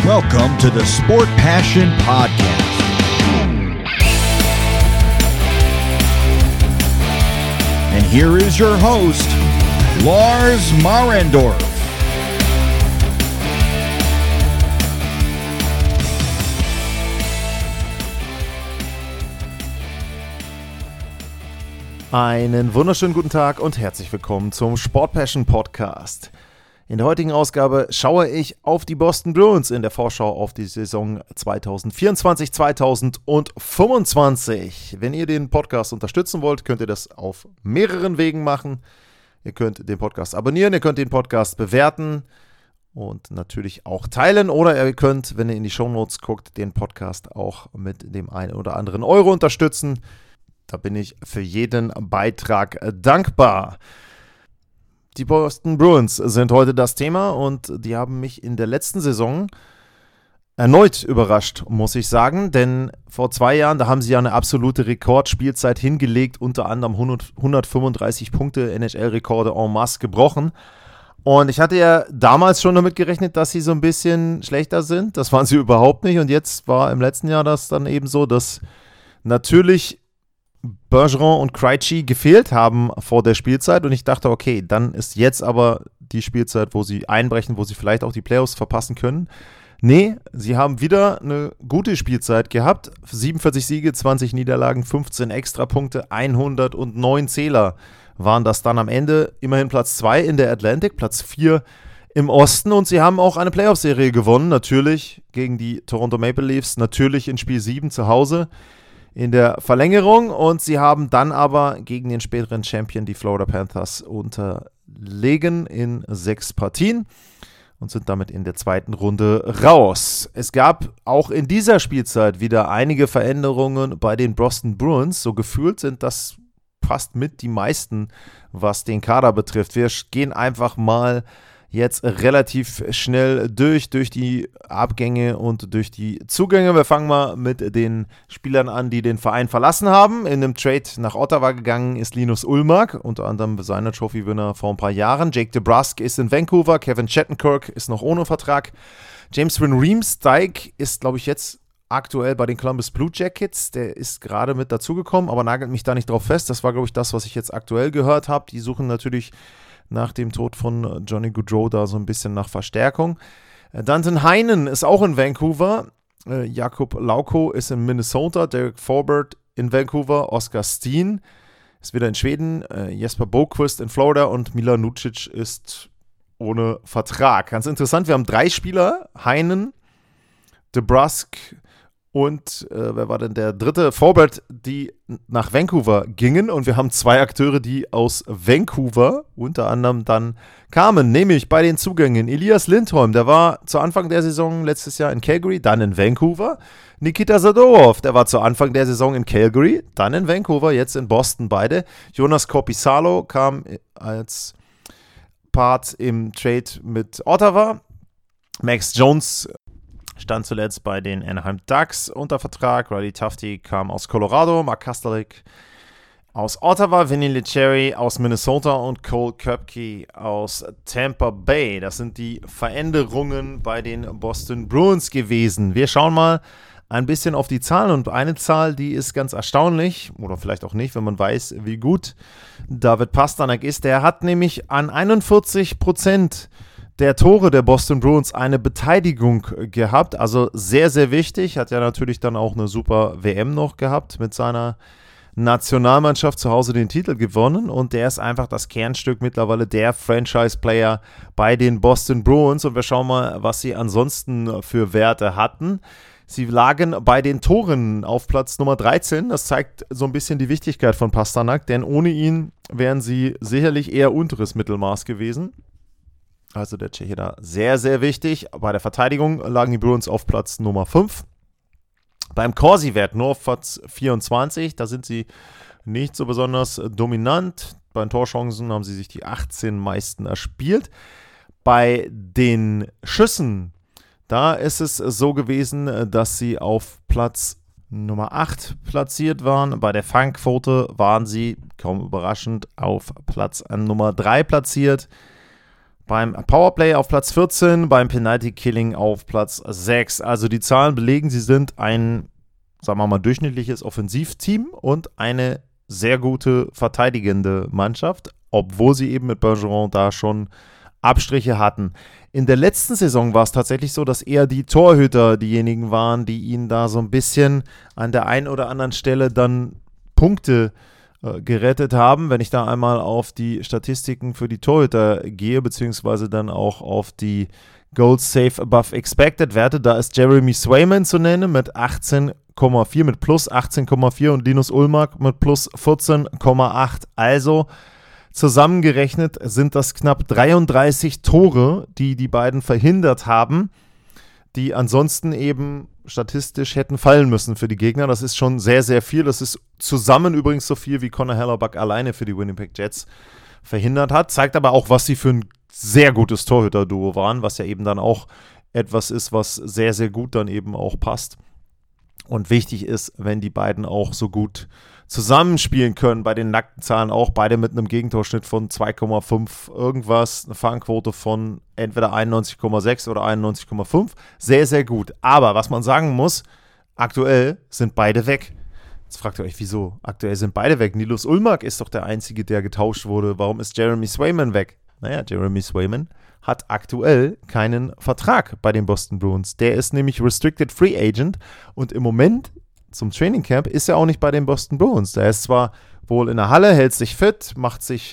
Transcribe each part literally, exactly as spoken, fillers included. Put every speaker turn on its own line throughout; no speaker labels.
Welcome to the Sport Passion Podcast. And here is your host, Lars Marendorf.
Einen wunderschönen guten Tag und herzlich willkommen zum Sport Passion Podcast. In der heutigen Ausgabe schaue ich auf die Boston Bruins in der Vorschau auf die Saison zwanzig vierundzwanzig zwanzig fünfundzwanzig. Wenn ihr den Podcast unterstützen wollt, könnt ihr das auf mehreren Wegen machen. Ihr könnt den Podcast abonnieren, ihr könnt den Podcast bewerten und natürlich auch teilen. Oder ihr könnt, wenn ihr in die Shownotes guckt, den Podcast auch mit dem einen oder anderen Euro unterstützen. Da bin ich für jeden Beitrag dankbar. Die Boston Bruins sind heute das Thema und die haben mich in der letzten Saison erneut überrascht, muss ich sagen. Denn vor zwei Jahren, da haben sie ja eine absolute Rekordspielzeit hingelegt, unter anderem hundertfünfunddreißig Punkte, N H L-Rekorde en masse gebrochen. Und ich hatte ja damals schon damit gerechnet, dass sie so ein bisschen schlechter sind. Das waren sie überhaupt nicht. Und jetzt war im letzten Jahr das dann eben so, dass natürlich Bergeron und Krejci gefehlt haben vor der Spielzeit und ich dachte, okay, dann ist jetzt aber die Spielzeit, wo sie einbrechen, wo sie vielleicht auch die Playoffs verpassen können. Nee, sie haben wieder eine gute Spielzeit gehabt. siebenundvierzig Siege, zwanzig Niederlagen, fünfzehn Extrapunkte, hundertneun Zähler waren das dann am Ende. Immerhin Platz zwei in der Atlantic, Platz vier im Osten und sie haben auch eine Playoff-Serie gewonnen, natürlich gegen die Toronto Maple Leafs, natürlich in Spiel sieben zu Hause in der Verlängerung und sie haben dann aber gegen den späteren Champion, die Florida Panthers, unterlegen in sechs Partien und sind damit in der zweiten Runde raus. Es gab auch in dieser Spielzeit wieder einige Veränderungen bei den Boston Bruins. So gefühlt sind das fast mit die meisten, was den Kader betrifft. Wir gehen einfach mal jetzt relativ schnell durch, durch die Abgänge und durch die Zugänge. Wir fangen mal mit den Spielern an, die den Verein verlassen haben. In einem Trade nach Ottawa gegangen ist Linus Ullmark, unter anderem Vezina Trophy-Winner vor ein paar Jahren. Jake DeBrusk ist in Vancouver, Kevin Shattenkirk ist noch ohne Vertrag. James Van Riemsdyk ist, glaube ich, jetzt aktuell bei den Columbus Blue Jackets. Der ist gerade mit dazugekommen, aber nagelt mich da nicht drauf fest. Das war, glaube ich, das, was ich jetzt aktuell gehört habe. Die suchen natürlich nach dem Tod von Johnny Gaudreau da so ein bisschen nach Verstärkung. Danton Heinen ist auch in Vancouver. Äh, Jakub Lauko ist in Minnesota. Derek Forbort in Vancouver. Oskar Steen ist wieder in Schweden. Äh, Jesper Boqvist in Florida. Und Milan Lucic ist ohne Vertrag. Ganz interessant, wir haben drei Spieler. Heinen, DeBrusk und äh, wer war denn der dritte? Forbort, die nach Vancouver gingen. Und wir haben zwei Akteure, die aus Vancouver unter anderem dann kamen. Nämlich bei den Zugängen Elias Lindholm, der war zu Anfang der Saison letztes Jahr in Calgary, dann in Vancouver. Nikita Zadorov, der war zu Anfang der Saison in Calgary, dann in Vancouver, jetzt in Boston beide. Jonas Korpisalo kam als Part im Trade mit Ottawa. Max Jones stand zuletzt bei den Anaheim Ducks unter Vertrag. Riley Tufte kam aus Colorado. Mark Kastelik aus Ottawa. Vinny Leceri aus Minnesota und Cole Koepke aus Tampa Bay. Das sind die Veränderungen bei den Boston Bruins gewesen. Wir schauen mal ein bisschen auf die Zahlen und eine Zahl, die ist ganz erstaunlich oder vielleicht auch nicht, wenn man weiß, wie gut David Pastrnak ist. Der hat nämlich an einundvierzig Prozent der Tore der Boston Bruins eine Beteiligung gehabt, also sehr, sehr wichtig, hat ja natürlich dann auch eine super W M noch gehabt, mit seiner Nationalmannschaft zu Hause den Titel gewonnen und der ist einfach das Kernstück mittlerweile, der Franchise-Player bei den Boston Bruins und wir schauen mal, was sie ansonsten für Werte hatten. Sie lagen bei den Toren auf Platz Nummer dreizehn, das zeigt so ein bisschen die Wichtigkeit von Pastrnak, denn ohne ihn wären sie sicherlich eher unteres Mittelmaß gewesen. Also der Tscheche da sehr, sehr wichtig. Bei der Verteidigung lagen die Bruins auf Platz Nummer fünf. Beim Corsi-Wert nur auf Platz vierundzwanzig. Da sind sie nicht so besonders dominant. Bei den Torchancen haben sie sich die achtzehn meisten erspielt. Bei den Schüssen, da ist es so gewesen, dass sie auf Platz Nummer acht platziert waren. Bei der Fangquote waren sie, kaum überraschend, auf Platz Nummer drei platziert. beim Powerplay auf Platz vierzehn, beim Penalty Killing auf Platz sechs. Also die Zahlen belegen, sie sind ein, sagen wir mal, durchschnittliches Offensivteam und eine sehr gute verteidigende Mannschaft, obwohl sie eben mit Bergeron da schon Abstriche hatten. In der letzten Saison war es tatsächlich so, dass eher die Torhüter diejenigen waren, die ihnen da so ein bisschen an der einen oder anderen Stelle dann Punkte äh, gerettet haben. Wenn ich da einmal auf die Statistiken für die Torhüter gehe, beziehungsweise dann auch auf die Goals Save Above Expected Werte, da ist Jeremy Swayman zu nennen mit achtzehn Komma vier, mit plus achtzehn Komma vier und Linus Ullmark mit plus vierzehn Komma acht. Also zusammengerechnet sind das knapp dreiunddreißig Tore, die die beiden verhindert haben, die ansonsten eben statistisch hätten fallen müssen für die Gegner. Das ist schon sehr, sehr viel. Das ist zusammen übrigens so viel, wie Connor Hellebuck alleine für die Winnipeg Jets verhindert hat. Zeigt aber auch, was sie für ein sehr gutes Torhüter-Duo waren, was ja eben dann auch etwas ist, was sehr, sehr gut dann eben auch passt. Und wichtig ist, wenn die beiden auch so gut zusammenspielen können, bei den nackten Zahlen auch, beide mit einem Gegentorschnitt von zwei Komma fünf irgendwas, eine Fangquote von entweder einundneunzig Komma sechs oder einundneunzig Komma fünf, sehr, sehr gut. Aber was man sagen muss, aktuell sind beide weg. Jetzt fragt ihr euch, wieso? Aktuell sind beide weg. Linus Ullmark ist doch der Einzige, der getauscht wurde. Warum ist Jeremy Swayman weg? Naja, Jeremy Swayman hat aktuell keinen Vertrag bei den Boston Bruins. Der ist nämlich Restricted Free Agent und im Moment zum Training Camp ist er auch nicht bei den Boston Bruins. Der ist zwar wohl in der Halle, hält sich fit, macht sich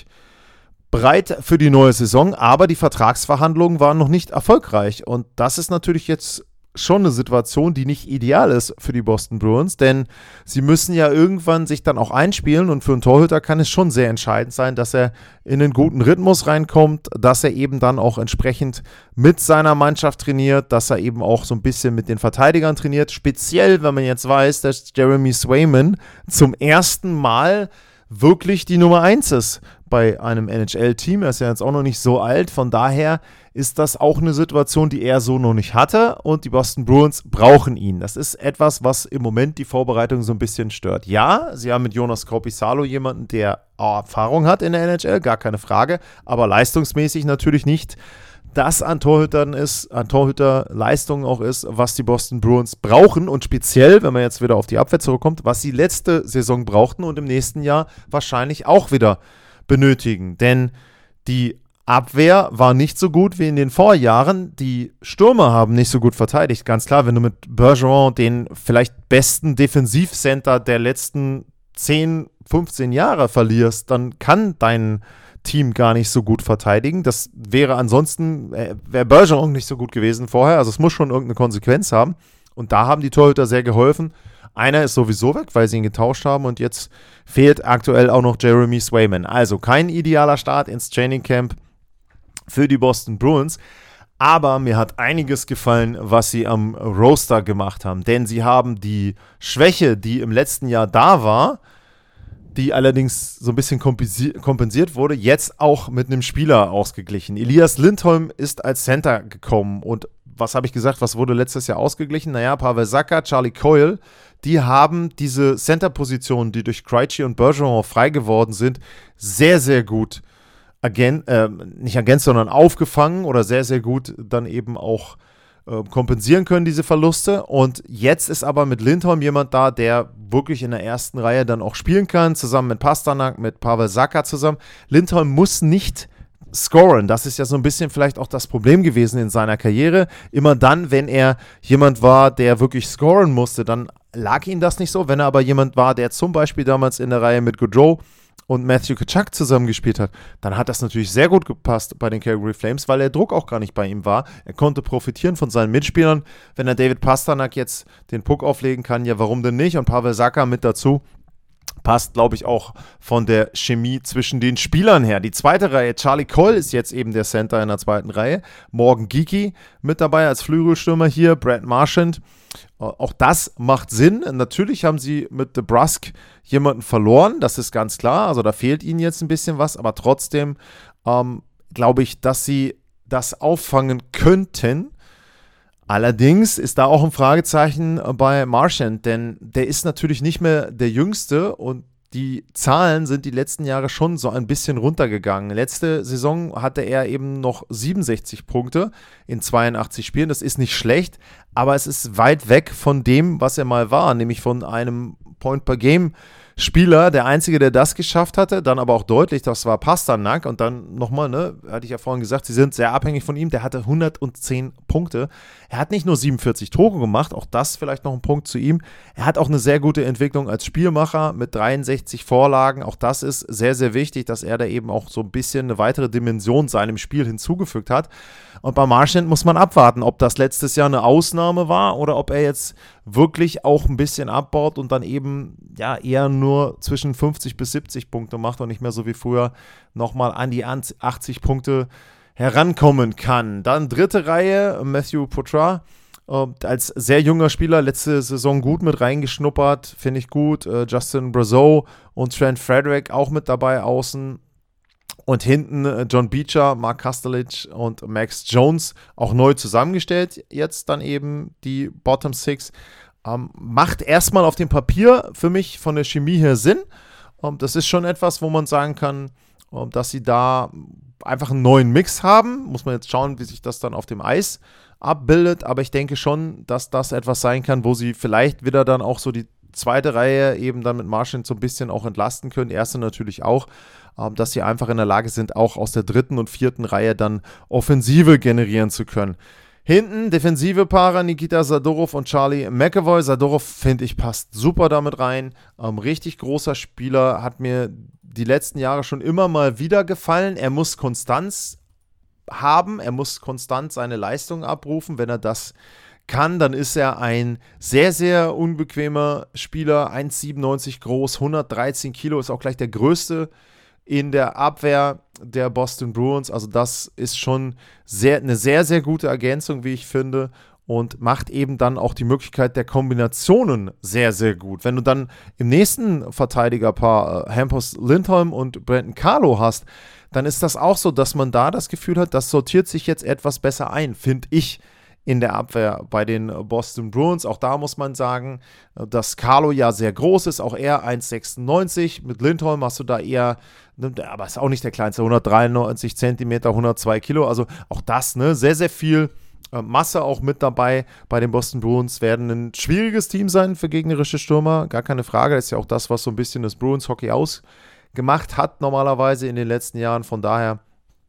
bereit für die neue Saison, aber die Vertragsverhandlungen waren noch nicht erfolgreich. Und das ist natürlich jetzt schon eine Situation, die nicht ideal ist für die Boston Bruins, denn sie müssen ja irgendwann sich dann auch einspielen und für einen Torhüter kann es schon sehr entscheidend sein, dass er in einen guten Rhythmus reinkommt, dass er eben dann auch entsprechend mit seiner Mannschaft trainiert, dass er eben auch so ein bisschen mit den Verteidigern trainiert, speziell wenn man jetzt weiß, dass Jeremy Swayman zum ersten Mal wirklich die Nummer eins ist bei einem N H L-Team. Er ist ja jetzt auch noch nicht so alt, von daher ist das auch eine Situation, die er so noch nicht hatte und die Boston Bruins brauchen ihn. Das ist etwas, was im Moment die Vorbereitung so ein bisschen stört. Ja, sie haben mit Jonas Korpisalo jemanden, der Erfahrung hat in der N H L, gar keine Frage, aber leistungsmäßig natürlich nicht das an Torhütern ist, an Torhüterleistungen auch ist, was die Boston Bruins brauchen und speziell, wenn man jetzt wieder auf die Abwehr zurückkommt, was sie letzte Saison brauchten und im nächsten Jahr wahrscheinlich auch wieder benötigen. Denn die Abwehr war nicht so gut wie in den Vorjahren. Die Stürmer haben nicht so gut verteidigt. Ganz klar, wenn du mit Bergeron den vielleicht besten Defensivcenter der letzten zehn, fünfzehn Jahre verlierst, dann kann dein Team gar nicht so gut verteidigen. Das wäre ansonsten, äh, wäre Bergeron nicht so gut gewesen vorher. Also es muss schon irgendeine Konsequenz haben. Und da haben die Torhüter sehr geholfen. Einer ist sowieso weg, weil sie ihn getauscht haben und jetzt fehlt aktuell auch noch Jeremy Swayman. Also kein idealer Start ins Training Camp für die Boston Bruins. Aber mir hat einiges gefallen, was sie am Roster gemacht haben. Denn sie haben die Schwäche, die im letzten Jahr da war, die allerdings so ein bisschen kompensiert wurde, jetzt auch mit einem Spieler ausgeglichen. Elias Lindholm ist als Center gekommen und was habe ich gesagt, was wurde letztes Jahr ausgeglichen? Naja, Pavel Zacha, Charlie Coyle, die haben diese Center-Positionen, die durch Krejci und Bergeron frei geworden sind, sehr, sehr gut agen- äh, nicht ergänzt, sondern aufgefangen oder sehr, sehr gut dann eben auch äh, kompensieren können, diese Verluste. Und jetzt ist aber mit Lindholm jemand da, der wirklich in der ersten Reihe dann auch spielen kann, zusammen mit Pasternak, mit Pavel Zacha zusammen. Lindholm muss nicht scoren. Das ist ja so ein bisschen vielleicht auch das Problem gewesen in seiner Karriere. Immer dann, wenn er jemand war, der wirklich scoren musste, dann lag ihm das nicht so. Wenn er aber jemand war, der zum Beispiel damals in der Reihe mit Gaudreau und Matthew Tkachuk zusammengespielt hat, dann hat das natürlich sehr gut gepasst bei den Calgary Flames, weil der Druck auch gar nicht bei ihm war. Er konnte profitieren von seinen Mitspielern. Wenn er David Pasternak jetzt den Puck auflegen kann, ja, warum denn nicht? Und Pavel Zacha mit dazu. Passt, glaube ich, auch von der Chemie zwischen den Spielern her. Die zweite Reihe, Charlie Coyle ist jetzt eben der Center in der zweiten Reihe. Morgan Geekie mit dabei als Flügelstürmer hier, Brad Marchand. Auch das macht Sinn. Natürlich haben sie mit DeBrusk jemanden verloren, das ist ganz klar. Also da fehlt ihnen jetzt ein bisschen was, aber trotzdem ähm, glaube ich, dass sie das auffangen könnten. Allerdings ist da auch ein Fragezeichen bei Marchand, denn der ist natürlich nicht mehr der Jüngste und die Zahlen sind die letzten Jahre schon so ein bisschen runtergegangen. Letzte Saison hatte er eben noch siebenundsechzig Punkte in zweiundachtzig Spielen. Das ist nicht schlecht, aber es ist weit weg von dem, was er mal war, nämlich von einem Point-per-Game-Spieler. Der Einzige, der das geschafft hatte, dann aber auch deutlich, das war Pasternak. Und dann nochmal, ne, hatte ich ja vorhin gesagt, sie sind sehr abhängig von ihm. Der hatte hundertzehn Punkte. Er hat nicht nur siebenundvierzig Tore gemacht, auch das vielleicht noch ein Punkt zu ihm. Er hat auch eine sehr gute Entwicklung als Spielmacher mit dreiundsechzig Vorlagen. Auch das ist sehr, sehr wichtig, dass er da eben auch so ein bisschen eine weitere Dimension seinem Spiel hinzugefügt hat. Und bei Marchand muss man abwarten, ob das letztes Jahr eine Ausnahme war oder ob er jetzt wirklich auch ein bisschen abbaut und dann eben ja eher nur zwischen fünfzig bis siebzig Punkte macht und nicht mehr so wie früher nochmal an die achtzig Punkte herankommen kann. Dann dritte Reihe, Matthew Poitras. Äh, als sehr junger Spieler letzte Saison gut mit reingeschnuppert, finde ich gut. Äh, Justin Brazeau und Trent Frederick auch mit dabei außen. Und hinten äh, John Beecher, Mark Kastelic und Max Jones auch neu zusammengestellt. Jetzt dann eben die Bottom Six. Ähm, macht erstmal auf dem Papier für mich von der Chemie her Sinn. Ähm, das ist schon etwas, wo man sagen kann, ähm, dass sie da einfach einen neuen Mix haben. Muss man jetzt schauen, wie sich das dann auf dem Eis abbildet. Aber ich denke schon, dass das etwas sein kann, wo sie vielleicht wieder dann auch so die zweite Reihe eben dann mit Marchand so ein bisschen auch entlasten können. Erste natürlich auch, ähm, dass sie einfach in der Lage sind, auch aus der dritten und vierten Reihe dann Offensive generieren zu können. Hinten defensive Paare Nikita Zadorov und Charlie McAvoy. Zadorov, finde ich, passt super damit rein. Ähm, richtig großer Spieler, hat mir die letzten Jahre schon immer mal wieder gefallen. Er muss Konstanz haben, er muss konstant seine Leistung abrufen. Wenn er das kann, dann ist er ein sehr, sehr unbequemer Spieler, eins Komma siebenundneunzig groß, hundertdreizehn Kilo, ist auch gleich der größte in der Abwehr der Boston Bruins. Also das ist schon sehr, eine sehr, sehr gute Ergänzung, wie ich finde, und macht eben dann auch die Möglichkeit der Kombinationen sehr, sehr gut. Wenn du dann im nächsten Verteidigerpaar äh, Hampus Lindholm und Brandon Carlo hast, dann ist das auch so, dass man da das Gefühl hat, das sortiert sich jetzt etwas besser ein, finde ich, in der Abwehr bei den Boston Bruins. Auch da muss man sagen, dass Carlo ja sehr groß ist, auch er eins Komma sechsundneunzig. Mit Lindholm hast du da eher, aber ist auch nicht der kleinste, hundertdreiundneunzig Zentimeter, hundertzwei Kilo. Also auch das, ne, sehr, sehr viel äh, Masse auch mit dabei bei den Boston Bruins. Werden ein schwieriges Team sein für gegnerische Stürmer, gar keine Frage. Das ist ja auch das, was so ein bisschen das Bruins-Hockey ausgemacht hat normalerweise in den letzten Jahren. Von daher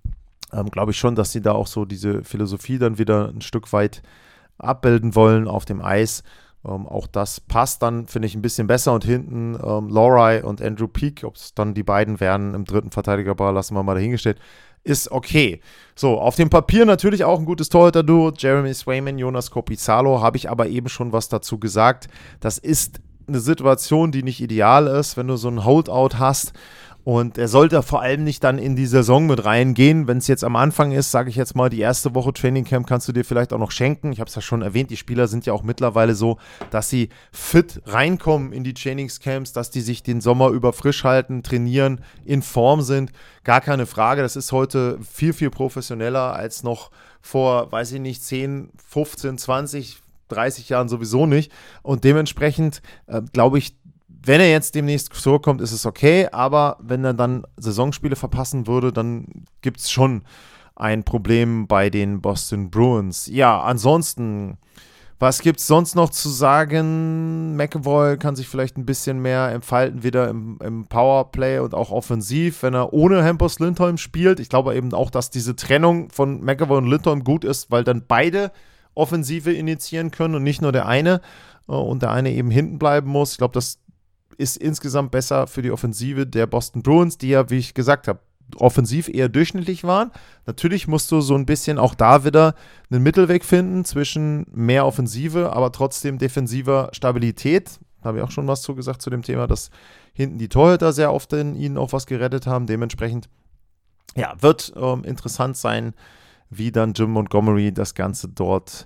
Ähm, glaube ich schon, dass sie da auch so diese Philosophie dann wieder ein Stück weit abbilden wollen auf dem Eis. Ähm, auch das passt dann, finde ich, ein bisschen besser. Und hinten ähm, Lohrei und Andrew Peake, ob es dann die beiden werden im dritten Verteidigerpaar, lassen wir mal dahingestellt, ist okay. So, auf dem Papier natürlich auch ein gutes Torhüter-Duo. Jeremy Swayman, Jonas Korpisalo, habe ich aber eben schon was dazu gesagt. Das ist eine Situation, die nicht ideal ist, wenn du so ein Holdout hast. Und er sollte vor allem nicht dann in die Saison mit reingehen. Wenn es jetzt am Anfang ist, sage ich jetzt mal, die erste Woche Trainingcamp kannst du dir vielleicht auch noch schenken. Ich habe es ja schon erwähnt, die Spieler sind ja auch mittlerweile so, dass sie fit reinkommen in die Trainingscamps, dass die sich den Sommer über frisch halten, trainieren, in Form sind. Gar keine Frage, das ist heute viel, viel professioneller als noch vor, weiß ich nicht, zehn, fünfzehn, zwanzig, dreißig Jahren sowieso nicht. Und dementsprechend äh, glaube ich, wenn er jetzt demnächst zurückkommt, ist es okay, aber wenn er dann Saisonspiele verpassen würde, dann gibt es schon ein Problem bei den Boston Bruins. Ja, ansonsten, was gibt es sonst noch zu sagen? McAvoy kann sich vielleicht ein bisschen mehr entfalten, wieder im, im Powerplay und auch offensiv, wenn er ohne Hampus Lindholm spielt. Ich glaube eben auch, dass diese Trennung von McAvoy und Lindholm gut ist, weil dann beide Offensive initiieren können und nicht nur der eine und der eine eben hinten bleiben muss. Ich glaube, das ist insgesamt besser für die Offensive der Boston Bruins, die ja, wie ich gesagt habe, offensiv eher durchschnittlich waren. Natürlich musst du so ein bisschen auch da wieder einen Mittelweg finden zwischen mehr Offensive, aber trotzdem defensiver Stabilität. Da habe ich auch schon was zu gesagt zu dem Thema, dass hinten die Torhüter sehr oft in ihnen auch was gerettet haben. Dementsprechend, ja, wird ähm, interessant sein, wie dann Jim Montgomery das Ganze dort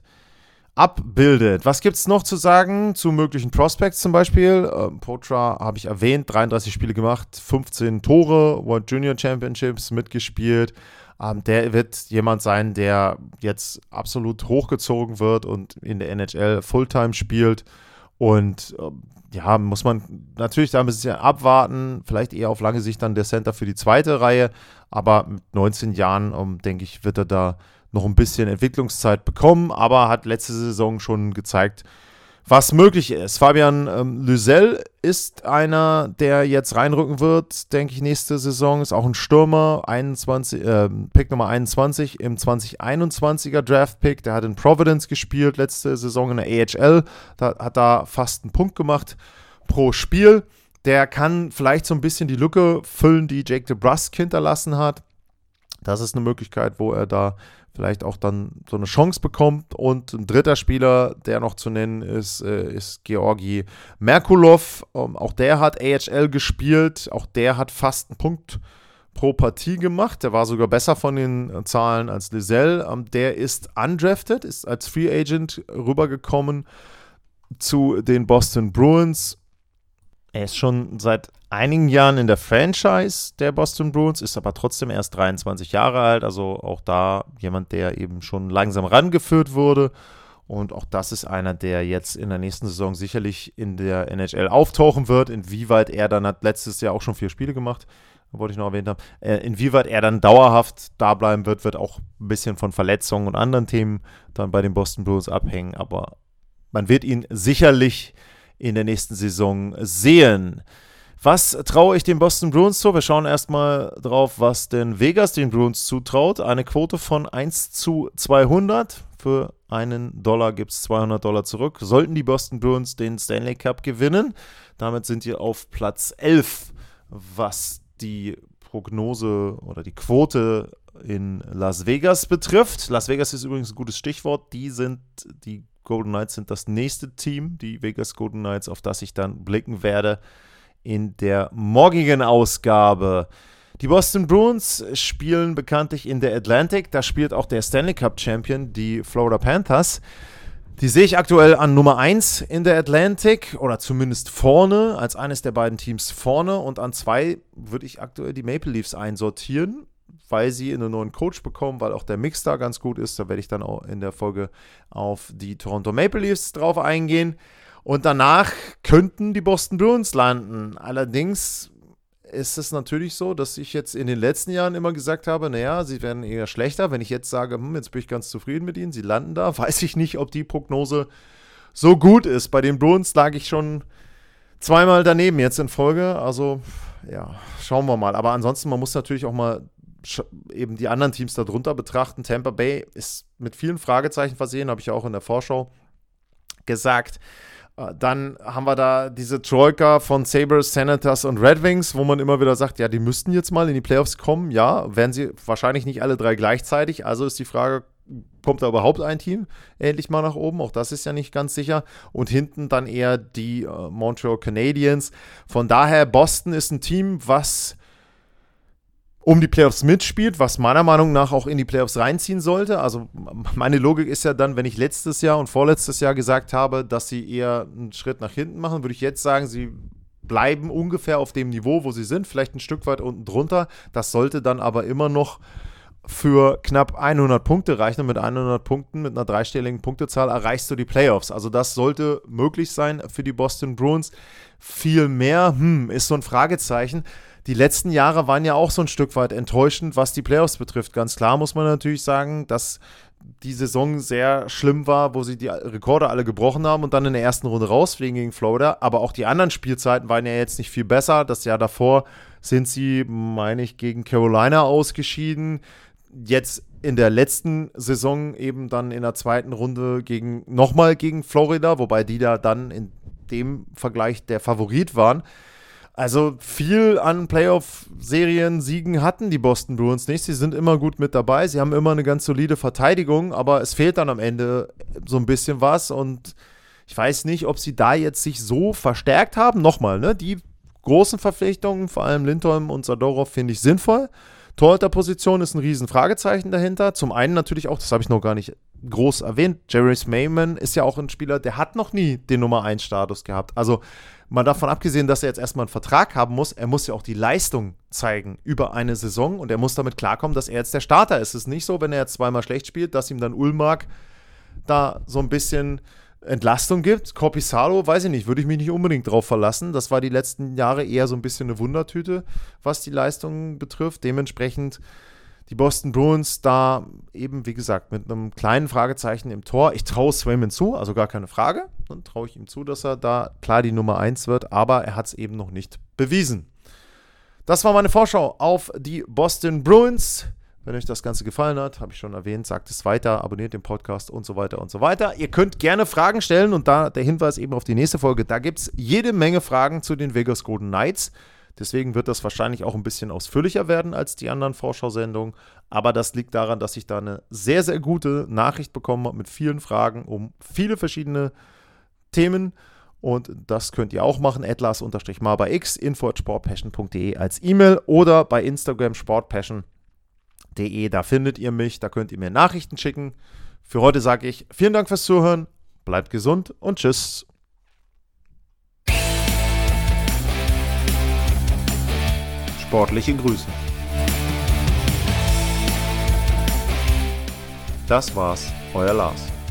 abbildet. Was gibt es noch zu sagen zu möglichen Prospects zum Beispiel? Ähm, Poitras habe ich erwähnt, dreiunddreißig Spiele gemacht, fünfzehn Tore, World Junior Championships mitgespielt. Ähm, der wird jemand sein, der jetzt absolut hochgezogen wird und in der N H L Fulltime spielt. Und äh, ja, muss man natürlich da ein bisschen abwarten, vielleicht eher auf lange Sicht dann der Center für die zweite Reihe, aber mit neunzehn Jahren, ähm, denke ich, wird er da noch ein bisschen Entwicklungszeit bekommen, aber hat letzte Saison schon gezeigt, was möglich ist. Fabian ähm, Lysell ist einer, der jetzt reinrücken wird, denke ich, nächste Saison. Ist auch ein Stürmer, einundzwanzig, äh, Pick Nummer einundzwanzig im zwanzig einundzwanziger Draft-Pick. Der hat in Providence gespielt, letzte Saison in der A H L. Da hat da fast einen Punkt gemacht pro Spiel. Der kann vielleicht so ein bisschen die Lücke füllen, die Jake DeBrusk hinterlassen hat. Das ist eine Möglichkeit, wo er da vielleicht auch dann so eine Chance bekommt. Und ein dritter Spieler, der noch zu nennen ist, äh, ist Georgi Merkulov. Ähm, auch der hat A H L gespielt. Auch der hat fast einen Punkt pro Partie gemacht. Der war sogar besser von den äh, Zahlen als Lysell. Ähm, der ist undrafted, ist als Free Agent rübergekommen zu den Boston Bruins. Er ist schon seit einigen Jahren in der Franchise der Boston Bruins, ist aber trotzdem erst dreiundzwanzig Jahre alt, also auch da jemand, der eben schon langsam rangeführt wurde. Und auch das ist einer, der jetzt in der nächsten Saison sicherlich in der N H L auftauchen wird. Inwieweit er dann, hat letztes Jahr auch schon vier Spiele gemacht, wollte ich noch erwähnt haben, äh, inwieweit er dann dauerhaft da bleiben wird, wird auch ein bisschen von Verletzungen und anderen Themen dann bei den Boston Bruins abhängen. Aber man wird ihn sicherlich in der nächsten Saison sehen. Was traue ich den Boston Bruins zu? Wir schauen erstmal drauf, was denn Vegas den Bruins zutraut. Eine Quote von eins zu zweihundert. Für einen Dollar gibt es zweihundert Dollar zurück. Sollten die Boston Bruins den Stanley Cup gewinnen, damit sind wir auf Platz elf, was die Prognose oder die Quote in Las Vegas betrifft. Las Vegas ist übrigens ein gutes Stichwort. Die sind, die Golden Knights sind das nächste Team, die Vegas Golden Knights, auf das ich dann blicken werde in der morgigen Ausgabe. Die Boston Bruins spielen bekanntlich in der Atlantic. Da spielt auch der Stanley Cup Champion, die Florida Panthers. Die sehe ich aktuell an Nummer eins in der Atlantic oder zumindest vorne, als eines der beiden Teams vorne. Und an zwei würde ich aktuell die Maple Leafs einsortieren, weil sie einen neuen Coach bekommen, weil auch der Mix da ganz gut ist. Da werde ich dann auch in der Folge auf die Toronto Maple Leafs drauf eingehen. Und danach könnten die Boston Bruins landen. Allerdings ist es natürlich so, dass ich jetzt in den letzten Jahren immer gesagt habe, naja, sie werden eher schlechter. Wenn ich jetzt sage, hm, jetzt bin ich ganz zufrieden mit ihnen, sie landen da, weiß ich nicht, ob die Prognose so gut ist. Bei den Bruins lag ich schon zweimal daneben jetzt in Folge. Also, ja, schauen wir mal. Aber ansonsten, man muss natürlich auch mal eben die anderen Teams darunter betrachten. Tampa Bay ist mit vielen Fragezeichen versehen, habe ich ja auch in der Vorschau gesagt. Dann haben wir da diese Troika von Sabres, Senators und Red Wings, wo man immer wieder sagt, ja, die müssten jetzt mal in die Playoffs kommen. Ja, werden sie wahrscheinlich nicht alle drei gleichzeitig. Also ist die Frage, kommt da überhaupt ein Team endlich mal nach oben? Auch das ist ja nicht ganz sicher. Und hinten dann eher die äh, Montreal Canadiens. Von daher, Boston ist ein Team, was um die Playoffs mitspielt, was meiner Meinung nach auch in die Playoffs reinziehen sollte. Also meine Logik ist ja dann, wenn ich letztes Jahr und vorletztes Jahr gesagt habe, dass sie eher einen Schritt nach hinten machen, würde ich jetzt sagen, sie bleiben ungefähr auf dem Niveau, wo sie sind, vielleicht ein Stück weit unten drunter. Das sollte dann aber immer noch für knapp hundert Punkte reichen. Und mit hundert Punkten, mit einer dreistelligen Punktezahl erreichst du die Playoffs. Also das sollte möglich sein für die Boston Bruins. Viel mehr, hm, ist so ein Fragezeichen. Die letzten Jahre waren ja auch so ein Stück weit enttäuschend, was die Playoffs betrifft. Ganz klar muss man natürlich sagen, dass die Saison sehr schlimm war, wo sie die Rekorde alle gebrochen haben und dann in der ersten Runde rausfliegen gegen Florida. Aber auch die anderen Spielzeiten waren ja jetzt nicht viel besser. Das Jahr davor sind sie, meine ich, gegen Carolina ausgeschieden. Jetzt in der letzten Saison eben dann in der zweiten Runde gegen nochmal gegen Florida, wobei die da dann in dem Vergleich der Favorit waren. Also viel an Playoff-Serien-Siegen hatten die Boston Bruins nicht. Sie sind immer gut mit dabei. Sie haben immer eine ganz solide Verteidigung, aber es fehlt dann am Ende so ein bisschen was. Und ich weiß nicht, ob sie da jetzt sich so verstärkt haben. Nochmal, ne? Die großen Verpflichtungen, vor allem Lindholm und Zadorov, finde ich sinnvoll. Torhüterposition ist ein riesen Fragezeichen dahinter. Zum einen natürlich auch, das habe ich noch gar nicht groß erwähnt, Jarvis Mayman ist ja auch ein Spieler, der hat noch nie den Nummer eins Status gehabt. Also mal davon abgesehen, dass er jetzt erstmal einen Vertrag haben muss, er muss ja auch die Leistung zeigen über eine Saison und er muss damit klarkommen, dass er jetzt der Starter ist. Es ist nicht so, wenn er jetzt zweimal schlecht spielt, dass ihm dann Ullmark da so ein bisschen Entlastung gibt. Korpisalo, weiß ich nicht, würde ich mich nicht unbedingt drauf verlassen. Das war die letzten Jahre eher so ein bisschen eine Wundertüte, was die Leistungen betrifft. Dementsprechend die Boston Bruins da eben, wie gesagt, mit einem kleinen Fragezeichen im Tor. Ich traue Swayman zu, also gar keine Frage. Dann traue ich ihm zu, dass er da klar die Nummer eins wird, aber er hat es eben noch nicht bewiesen. Das war meine Vorschau auf die Boston Bruins. Wenn euch das Ganze gefallen hat, habe ich schon erwähnt, sagt es weiter, abonniert den Podcast und so weiter und so weiter. Ihr könnt gerne Fragen stellen und da der Hinweis eben auf die nächste Folge, da gibt es jede Menge Fragen zu den Vegas Golden Knights. Deswegen wird das wahrscheinlich auch ein bisschen ausführlicher werden als die anderen Vorschau-Sendungen. Aber das liegt daran, dass ich da eine sehr, sehr gute Nachricht bekommen habe mit vielen Fragen um viele verschiedene Themen. Und das könnt ihr auch machen, atlas-mar bei x, info at sportpassion punkt de als E-Mail oder bei Instagram sportpassion punkt de. Da findet ihr mich, da könnt ihr mir Nachrichten schicken. Für heute sage ich vielen Dank fürs Zuhören, bleibt gesund und tschüss. Sportliche Grüße. Das war's, euer Lars.